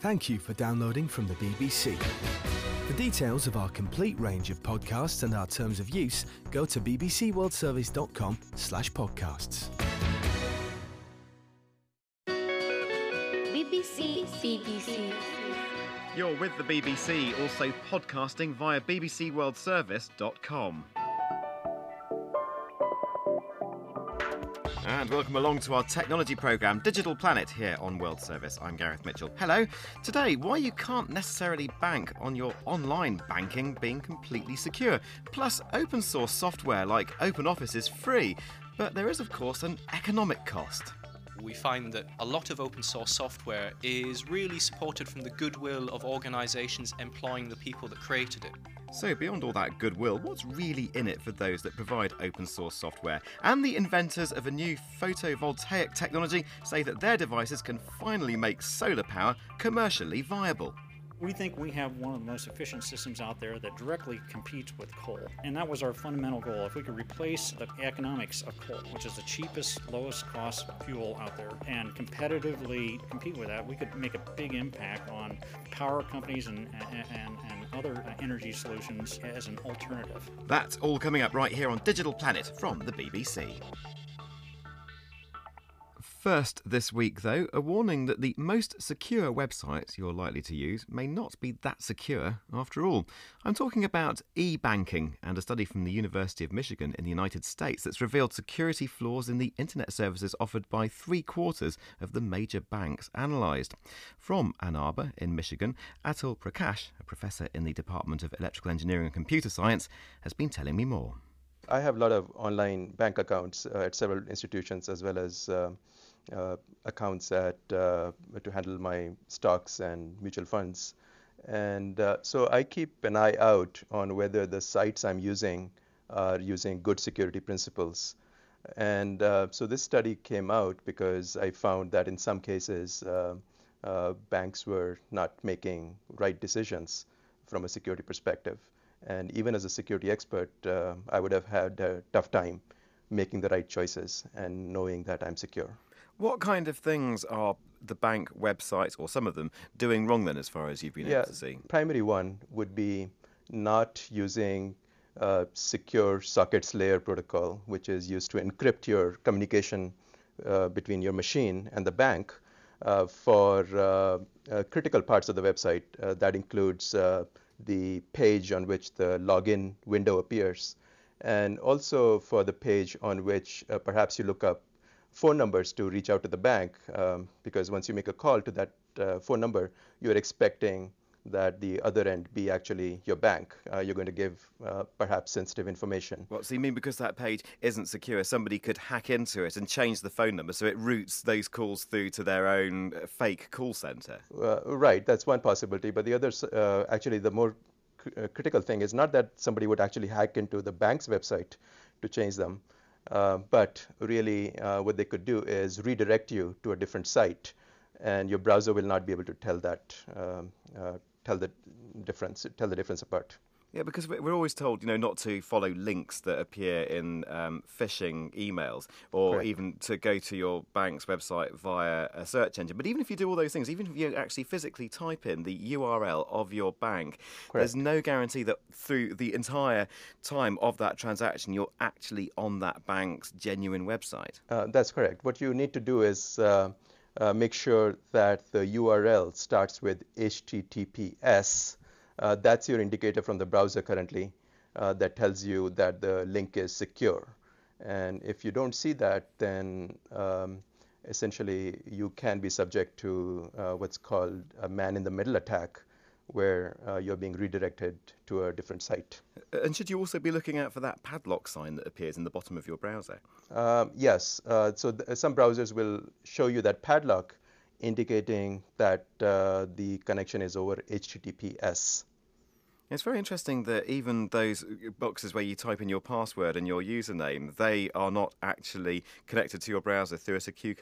Thank you for downloading from the BBC. For details of our complete range of podcasts and our terms of use, go to bbcworldservice.com/podcasts. BBC. You're with the BBC, also podcasting via bbcworldservice.com. And welcome along to our technology programme, Digital Planet, here on World Service. I'm Gareth Mitchell. Hello. Today, why you can't necessarily bank on your online banking being completely secure. Plus, open source software like OpenOffice is free, but there is, of course, an economic cost. We find that a lot of open source software is really supported from the goodwill of organisations employing the people that created it. So beyond all that goodwill, what's really in it for those that provide open source software? And the inventors of a new photovoltaic technology say that their devices can finally make solar power commercially viable. We think we have one of the most efficient systems out there that directly competes with coal. And that was our fundamental goal. If we could replace the economics of coal, which is the cheapest, lowest cost fuel out there, and competitively compete with that, we could make a big impact on power companies and other energy solutions as an alternative. That's all coming up right here on Digital Planet from the BBC. First this week, though, a warning that the most secure websites you're likely to use may not be that secure after all. I'm talking about e-banking and a study from the University of Michigan in the United States that's revealed security flaws in the internet services offered by 3/4 of the major banks analysed. From Ann Arbor in Michigan, Atul Prakash, a professor in the Department of Electrical Engineering and Computer Science, has been telling me more. I have a lot of online bank accounts at several institutions, as well as accounts to handle my stocks and mutual funds. And so I keep an eye out on whether the sites I'm using are using good security principles. And so this study came out because I found that in some cases banks were not making right decisions from a security perspective. And even as a security expert, I would have had a tough time making the right choices and knowing that I'm secure. What kind of things are the bank websites, or some of them, doing wrong then, as far as you've been able to see? Primary one would be not using secure sockets layer protocol, which is used to encrypt your communication between your machine and the bank for critical parts of the website. That includes the page on which the login window appears, and also for the page on which perhaps you look up phone numbers to reach out to the bank, because once you make a call to that phone number, you're expecting that the other end be actually your bank. You're going to give perhaps sensitive information. What, so you mean because that page isn't secure, somebody could hack into it and change the phone number so it routes those calls through to their own fake call centre? Right, that's one possibility. But the other, actually the more critical thing is not that somebody would actually hack into the bank's website to change them, but really what they could do is redirect you to a different site, and your browser will not be able to tell the difference apart. Yeah, because we're always told, not to follow links that appear in phishing emails, or Correct. even to go to your bank's website via a search engine. But even if you do all those things, even if you actually physically type in the URL of your bank, Correct. There's no guarantee that through the entire time of that transaction, you're actually on that bank's genuine website. That's correct. What you need to do is make sure that the URL starts with HTTPS. That's your indicator from the browser currently that tells you that the link is secure. And if you don't see that, then essentially you can be subject to what's called a man-in-the-middle attack, where you're being redirected to a different site. And should you also be looking out for that padlock sign that appears in the bottom of your browser? Yes. So some browsers will show you that padlock, indicating that the connection is over HTTPS. It's very interesting that even those boxes where you type in your password and your username, they are not actually connected to your browser through a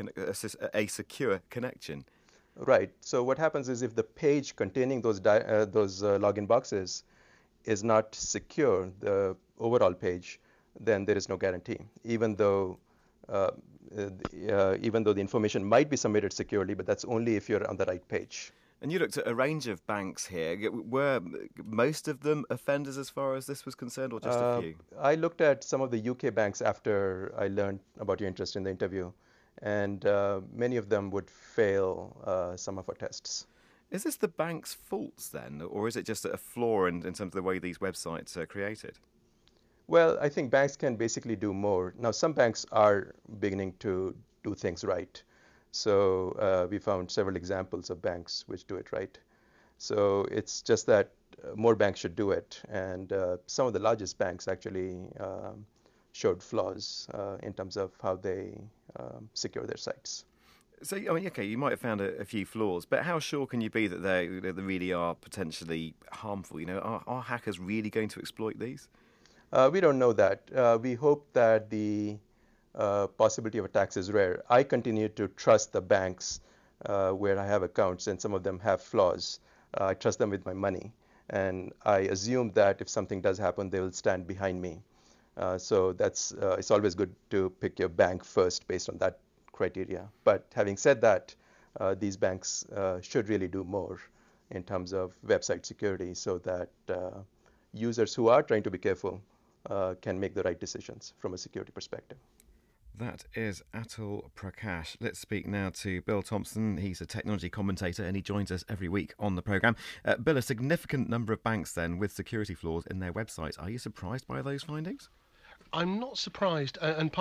secure connection. Right. So what happens is if the page containing those login boxes is not secure, the overall page, then there is no guarantee, even though the information might be submitted securely, but that's only if you're on the right page. And you looked at a range of banks here. Were most of them offenders as far as this was concerned, or just a few? I looked at some of the UK banks after I learned about your interest in the interview, and many of them would fail some of our tests. Is this the bank's faults then, or is it just a flaw in terms of the way these websites are created? Well, I think banks can basically do more. Now, some banks are beginning to do things right. So we found several examples of banks which do it right. So it's just that more banks should do it. And some of the largest banks actually showed flaws in terms of how they secure their sites. So, I mean, okay, you might have found a few flaws, but how sure can you be that they really are potentially harmful? You know, are hackers really going to exploit these? We don't know that. We hope that the possibility of attacks is rare. I continue to trust the banks where I have accounts, and some of them have flaws. I trust them with my money, and I assume that if something does happen, they will stand behind me. So that's it's always good to pick your bank first based on that criteria. But having said that, these banks should really do more in terms of website security, so that users who are trying to be careful can make the right decisions from a security perspective. That is Atul Prakash. Let's speak now to Bill Thompson. He's a technology commentator and he joins us every week on the programme. Bill, a significant number of banks then with security flaws in their websites. Are you surprised by those findings? I'm not surprised, and